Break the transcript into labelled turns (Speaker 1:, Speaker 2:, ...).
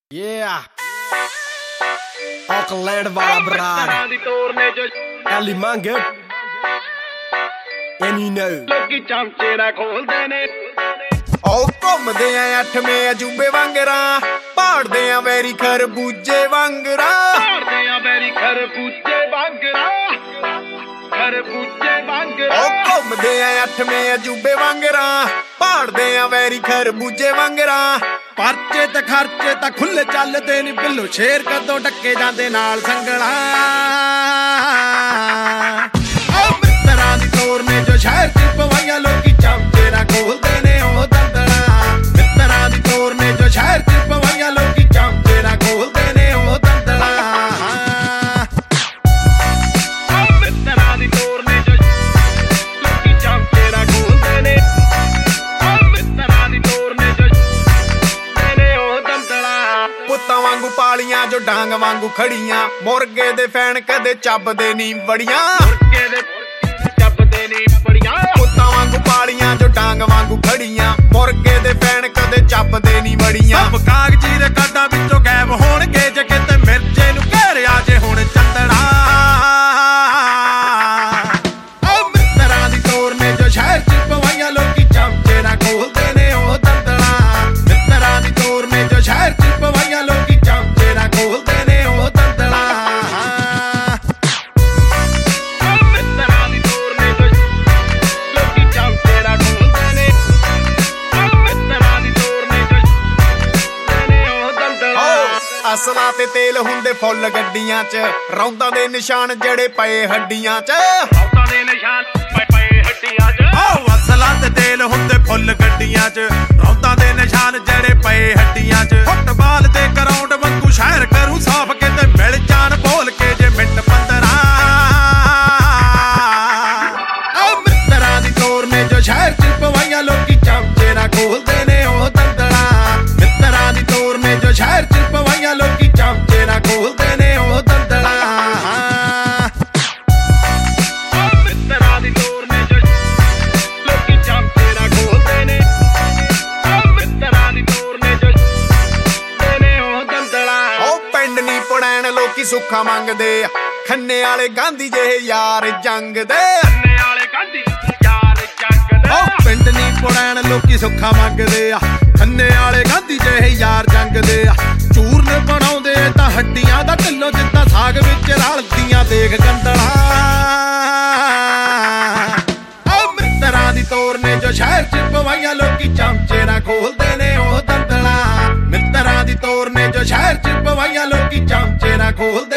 Speaker 1: Yeah, Auckland ਵਾਲਾ Brar ally ਮੰਗੇ ਐਨੀ ਨੋ
Speaker 2: ਲੋਕੀ ਚਮਚੇ ਨਾ ਖੋਲਦੇ ਨੇ
Speaker 3: ਉਹ ਘੁੰਮਦੇ ਆ ਅੱਠਵੇਂ ਅਜੂਬੇ ਵਾਂਗਰਾਂ ਪਾੜਦੇ ਆ ਵੈਰੀ ਖਰਬੂਜੇ ਵਾਂਗਰਾਂ
Speaker 2: ਪਾੜਦੇ ਆ ਵੈਰੀ ਖਰਬੂਜੇ ਵਾਂਗਰਾਂ
Speaker 3: ਉਹ ਘੁੰਮਦੇ ਆ ਅੱਠਵੇਂ ਅਜੂਬੇ ਵਾਂਗਰਾਂ ਪਾੜਦੇ ਆ ਵੈਰੀ ਖਰਬੂਜੇ ਵਾਂਗਰਾਂ
Speaker 1: ਪਰਚੇ ਤੇ ਖਰਚੇ ਤਾਂ ਖੁੱਲੇ ਚੱਲਦੇ ਨੀ ਬਿੱਲੋ ਸ਼ੇਰ ਕਦੋਂ ਡੱਕੇ ਜਾਂਦੇ ਨਾਲ ਸੰਗਣਾ
Speaker 3: ਉਹ ਮਿੱਤਰਾਂ ਦੀ ਤੋਰ ਨੇ ਜੋ ਸ਼ਹਿਰ ਚ ਪਵਾਈਆਂ ਲੋਕੀ ਚਮਚੇ ਨਾ ਖੋਲਦੇ ਨੇ ਉਹ ਦੰਦਲਾਂ ਮਿੱਤਰਾਂ ਦੀ ਤੋਰ ਨੇ ਜੋ ਸ਼ਹਿਰ ਚ ਪਵਾਈਆਂ ਲੋਕੀ ਚਮਚੇ ਨਾ ਖੋਲਦੇ ਨੇ ਉਹ ਦੰਦਲਾਂ
Speaker 2: ਮਿੱਤਰਾਂ ਦੀ ਤੋਰ ਨੇ ਜੋ ਲੋਕੀ ਚਮਚੇ ਨਾ ਖੋਲਦੇ ਨੇ ਮਿੱਤਰਾਂ ਦੀ ਤੋਰ ਨੇ ਜੋ ਉਹ ਦੰਦਲਾਂ
Speaker 3: ਪੁੱਤਾਂ ਵਾਂਗੂ ਪਾਲੀਆਂ ਜੋ ਡਾਂਗ ਵਾਂਗੂ ਖੜੀਆਂ ਮੁਰਗੇ ਦੇ ਫੈਨ ਕਦੇ ਚੱਬਦੇ ਨੀ ਬੜੀਆਂ
Speaker 2: ਮੁਰਗੇ ਦੇ ਚੱਬਦੇ ਨੀ ਬੜੀਆਂ
Speaker 3: ਪੁੱਤਾਂ ਵਾਂਗੂ ਪਾਲੀਆਂ ਜੋ ਡਾਂਗ ਵਾਂਗੂ ਖੜੀਆਂ ਮੁਰਗੇ ਦੇ ਫੈਨ ਕਦੇ ਚੱਬਦੇ ਨੀ ਬੜੀਆਂ
Speaker 1: ਸਭ ਕਾਗਜ਼ੀ ਦੇ ਕਾਡਾਂ ਵਿੱਚੋਂ ਗਾਇਬ ਹੋਣਗੇ ਜੇ ਕਿਤੇ ਮਿਰਜੇ ਨੂੰ ਘੇਰਿਆ ਜੇ ਹੁਣ ਚੰਦਣਾ
Speaker 3: ਉਹ ਮਿੱਤਰਾਂ ਦੀ ਤੋਰ ਨੇ ਜੋ ਸ਼ਹਿਰ ਚ ਪਵਾਈਆਂ ਲੋਕੀ ਚਮਚੇ ਨਾ ਖੋਲਦੇ ਨੇ ਉਹ ਦੰਦਲਾਂ ਮਿੱਤਰਾਂ ਦੀ ਤੋਰ ਨੇ ਜੋ ਸ਼ਹਿਰ ਚ ਪਵਾਈਆਂ ਲੋਕੀ ਚਮਚੇ ਨਾ ਖੋਲਦੇ ਨੇ ਉਹ ਦੰਦਲਾਂ
Speaker 2: ਮਿੱਤਰਾਂ ਦੀ ਤੋਰ ਨੇ ਜੋ ਲੋਕੀ ਚਮਚੇ ਨਾ ਖੋਲਦੇ ਨੇ ਮਿੱਤਰਾਂ ਦੀ ਤੋਰ ਨੇ ਜੋ ਉਹ ਦੰਦਲਾਂ
Speaker 3: ਅਸਲਾਂ ਤੇ ਤੇਲ ਹੁੰਦੇ ਫੁੱਲ ਗੱਡੀਆਂ 'ਚ ਰੌਂਦਾਂ ਦੇ ਨਿਸ਼ਾਨ ਜਿਹੜੇ ਪਏ ਹੱਡੀਆਂ 'ਚ
Speaker 2: ਔਤਾਂ ਦੇ ਨਿਸ਼ਾਨ ਪਏ ਹੱਡੀਆਂ 'ਚ
Speaker 1: ਅਸਲਾਂ ਤੇ ਤੇਲ ਹੁੰਦੇ ਫੁੱਲ ਗੱਡੀਆਂ 'ਚ ਰੌਂਦਾਂ ਦੇ ਨਿਸ਼ਾਨ ਜਿਹੜੇ ਪਏ ਹੱਡੀਆਂ 'ਚ ਫੁੱਟਬਾਲ ਦੇ ਗਰਾਊਂਡ ਵਾਂਗੂ ਸ਼ਹਿਰ ਕਰੂ ਸਾਫ ਕਿਤੇ ਮਿਲ ਜਾਣ ਬੋਲ ਕੇ ਜੇ ਮਿੰਟ 15
Speaker 3: ਉਹ ਮਿੱਤਰਾਂ ਦੀ ਤੋਰ ਨੇ ਜੋ ਸ਼ਹਿਰ 'ਚ ਪਵਾਈਆਂ ਲੋਕੀ ਚਮਚੇ ਨਾ ਖੋਲਦੇ ਨੇ ਉਹ ਦੰਦਲਾਂ ਮਿੱਤਰਾਂ ਦੀ ਤੋਰ ਨੇ ਜੋ ਸ਼ਹਿਰ 'ਚ ਪਵਾਈਆਂ ਲੋਕੀ ਚਮਚੇ ਨਾ ਖੋਲਦੇ ਨੇ ਉਹ ਦੰਦਲਾਂ
Speaker 2: ਮਿੱਤਰਾਂ ਦੀ ਤੋਰ ਨੇ ਜੋ ਲੋਕੀ ਚਮਚੇ ਨਾ ਖੋਲਦੇ ਨੇ ਮਿੱਤਰਾਂ ਦੀ ਤੋਰ ਨੇ ਜੋ ਉਹ ਦੰਦਲਾਂ
Speaker 3: ਉਹ ਪਿੰਡ ਨੀ ਪੜੈਣ ਲੋਕੀ ਸੁੱਖਾ ਮੰਗਦੇ ਆ ਖੰਨੇ ਵਾਲੇ ਗਾਂਧੀ ਜਿਹੇ ਯਾਰ ਜੰਗ ਦੇ
Speaker 2: ਕੰਨੇ ਵਾਲੇ ਗਾਂਧੀ ਯਾਰ ਜੰਗ ਦੇ
Speaker 1: ਉਹ ਪਿੰਡ ਨੀ ਪੁੜੈਣ ਲੋਕੀ ਸੁੱਖਾ ਮੰਗਦੇ ਆ ਖੰਨੇ ਵਾਲੇ ਗਾਂਧੀ ਜਿਹੇ ਯਾਰ ਜੰਗਦੇ ਆ ਚੂਰਨ ਬਣਾਉਂਦੇ ਤਾਂ ਹੱਡੀਆਂ ਦਾ ਢਿੱਲੋ ਜਿੱਦਾਂ ਸਾਗ ਵਿੱਚ ਰਲਦੀਆਂ ਦੇਖ ਗੰਦਲਾਂ
Speaker 3: ਉਹ ਮਿੱਤਰਾਂ ਦੀ ਤੋਰ ਨੇ ਜੋ ਸ਼ਹਿਰ 'ਚ ਪਵਾਈਆਂ ਲੋਕੀ ਚਮਚੇ ਨਾ ਖੋਲਦੇ ਨੇ ਉਹ ਦੰਦਲਾਂ ਮਿੱਤਰਾਂ ਦੀ ਤੋਰ ਨੇ ਜੋ ਸ਼ਹਿਰ 'ਚ ਪਵਾਈਆਂ ਲੋਕੀ ਚਮਚੇ ਨਾ ਖੋਲਦੇ